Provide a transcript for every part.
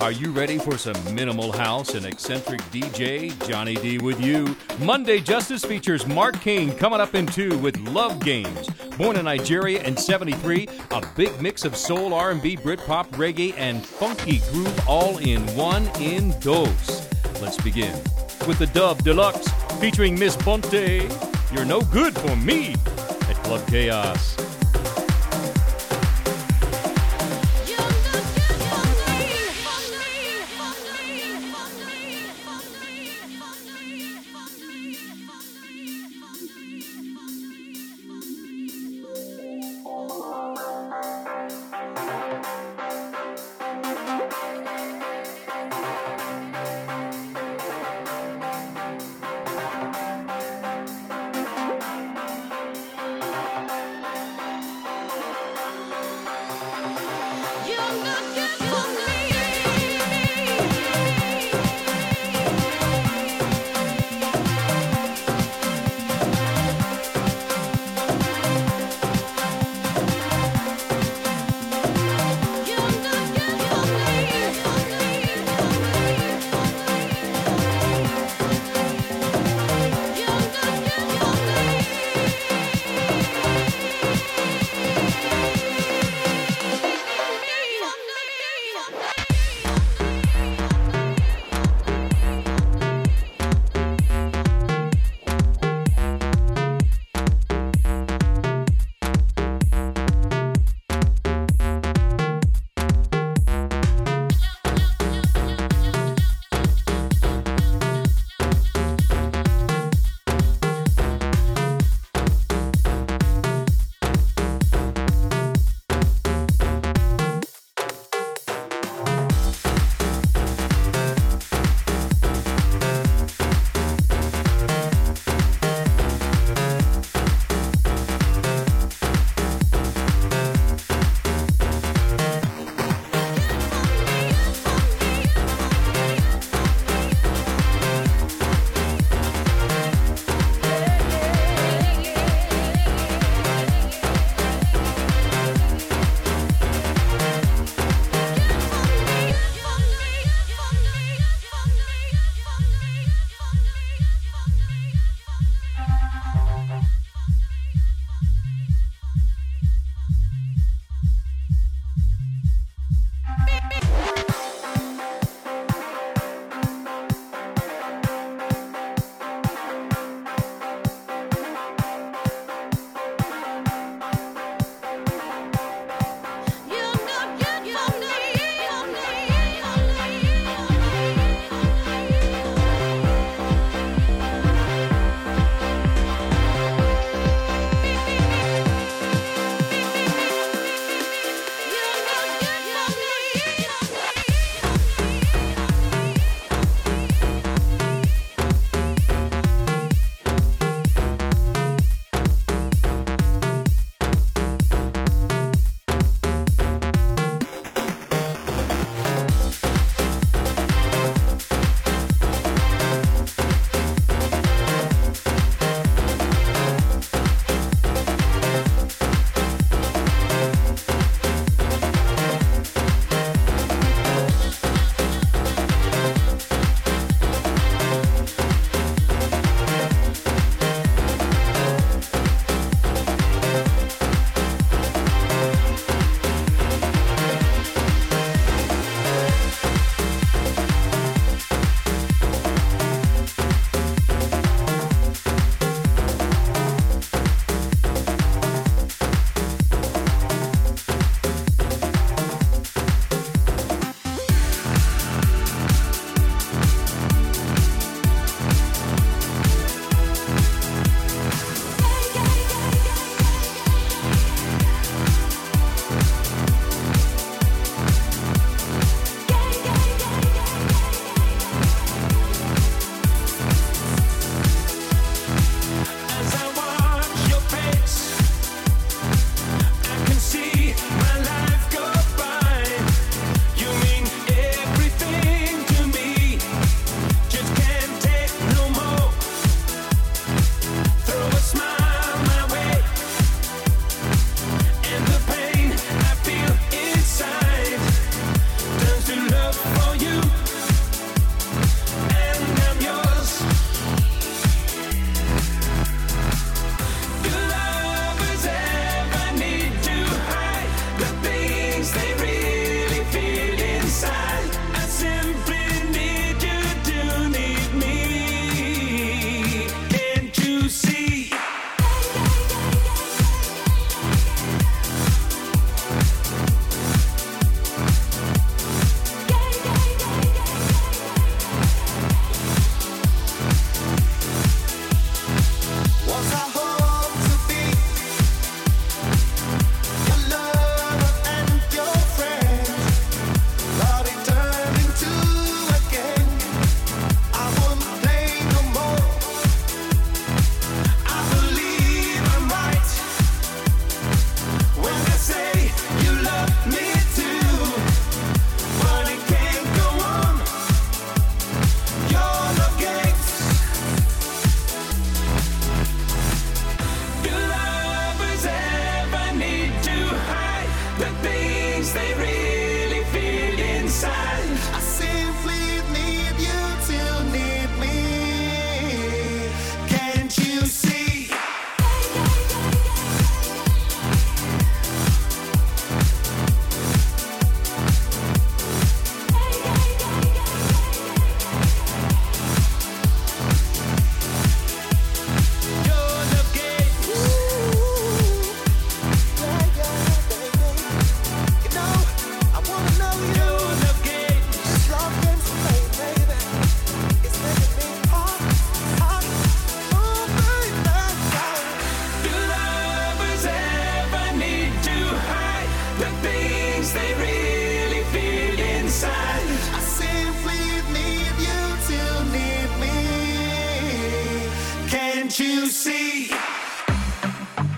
Are you ready for some minimal house and eccentric DJ? Johnny D with you. Monday Justice features Mark King coming up in 2 with Love Games. Born in Nigeria in 73, a big mix of soul, R&B, Britpop, reggae, and funky groove all in one in dose. Let's begin with the Dub Deluxe featuring Miss Ponte. You're no good for me at Club Chaos.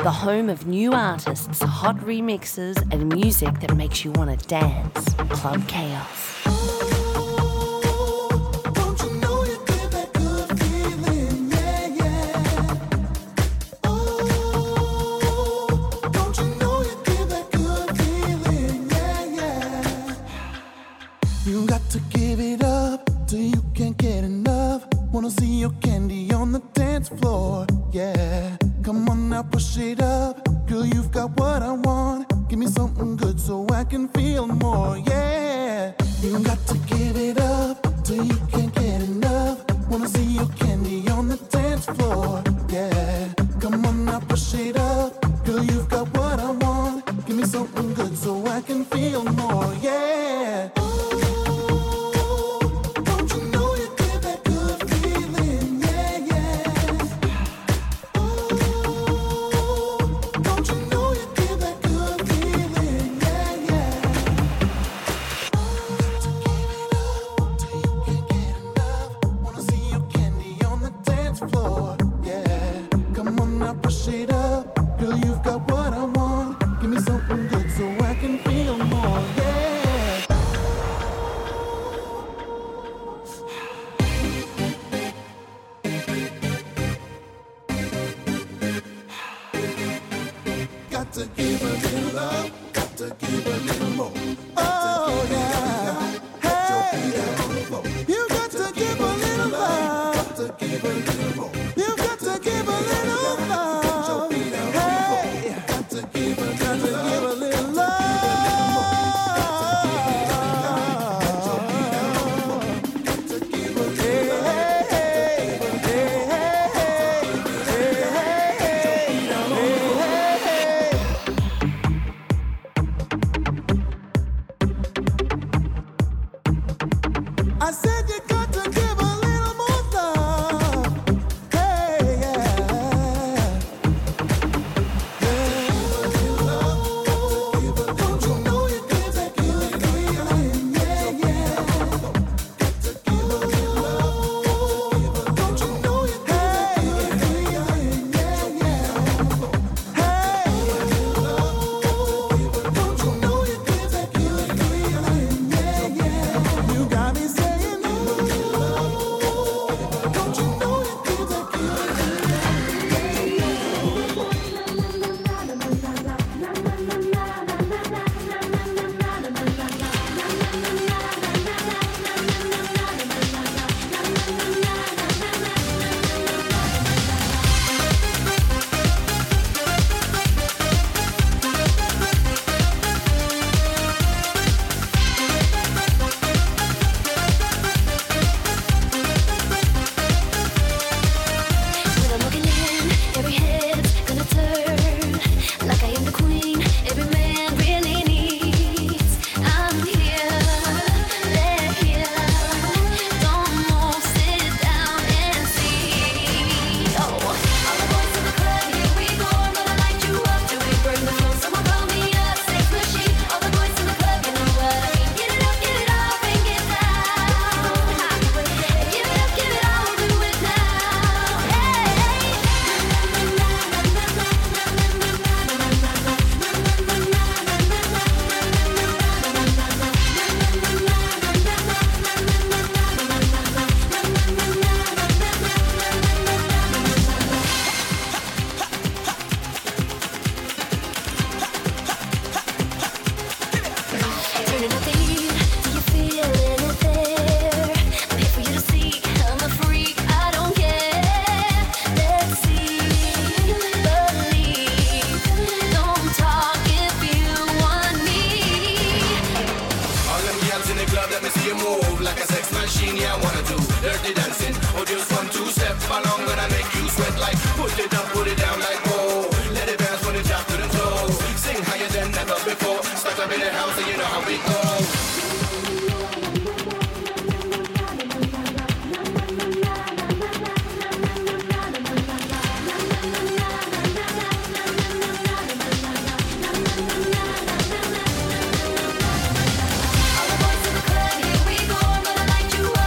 the home of new artists, hot remixes, and music that makes you want to dance. Club Chaos. You got to give it up till you can't get enough. Wanna see your candy on the dance floor, yeah. Come on now, push it up. Girl, you've got what I want. Give me something good so I can feel more, yeah. You got to give it up till you can't get enough. Wanna see your candy on the dance floor, yeah. Come on now, push it up. Girl, you've got what I want. Give me something good so I can feel more, yeah. To give a little love, got to give a little more. Oh yeah, hey, you got to give a little love, got to give a little more. You got to give a little love, hey, got to give a little love. I said you got to give a little more love. Hey, yeah. Don't you know you got to give a little love? Yeah, yeah. Got to give a little love. Don't you know you got to give a little love? Yeah, yeah. Hey, don't you know you got to give a little love? Yeah, yeah. You got me saying.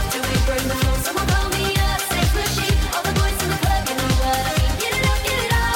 Get it up,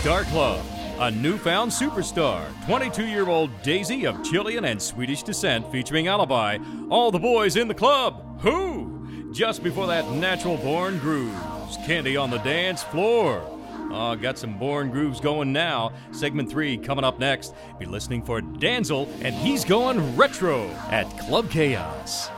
Star Club. A newfound superstar, 22-year-old Daisy of Chilean and Swedish descent featuring Alibi. All the boys in the club. Who? Just before that, Natural Born Grooves. Candy on the dance floor. Got some Born Grooves going now. Segment 3 coming up next. Be listening for Danzel, and he's going retro at Club Chaos.